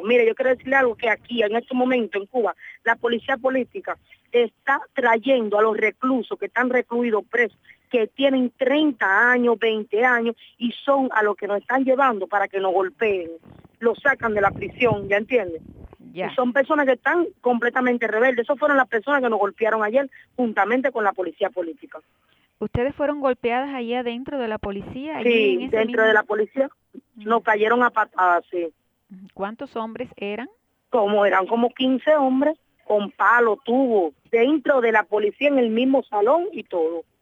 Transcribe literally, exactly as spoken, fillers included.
Mire, yo quiero decirle algo, que aquí, en este momento, en Cuba, la policía política está trayendo a los reclusos que están recluidos, presos, que tienen treinta años, veinte años, y son a los que nos están llevando para que nos golpeen. Los sacan de la prisión, ¿ya entiendes? Ya. Y son personas que están completamente rebeldes. Esas fueron las personas que nos golpearon ayer, juntamente con la policía política. ¿Ustedes fueron golpeadas allí adentro de la policía? Allí Sí, en ese dentro mismo... de la policía nos cayeron a patadas, sí. ¿Cuántos hombres eran? Como eran como quince hombres, con palo, tubo, dentro de la policía, en el mismo salón y todo.